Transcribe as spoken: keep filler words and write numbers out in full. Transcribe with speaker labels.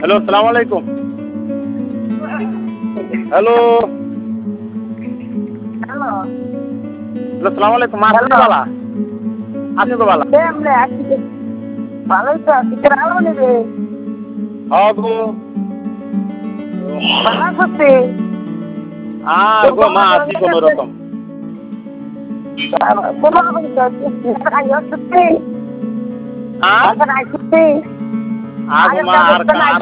Speaker 1: Hello, আসসালামু আলাইকুম। Hello.
Speaker 2: Hello.
Speaker 1: Hello, আসসালামু আলাইকুম। মা আপনি
Speaker 2: হ্যালো।
Speaker 1: বালা? আপনি তো বালা?
Speaker 2: কেমনে আছিস? ভালোই তো আছি। তোর আলো নেবে?
Speaker 1: হ্যাঁ গো।
Speaker 2: ভালো আছিস তুই?
Speaker 1: আর গো মা আছি কোনো রকম।
Speaker 2: কোনো রকম তো
Speaker 1: হ্যাঁ?
Speaker 2: আচ্ছা আইসি
Speaker 1: আগো মা আর আর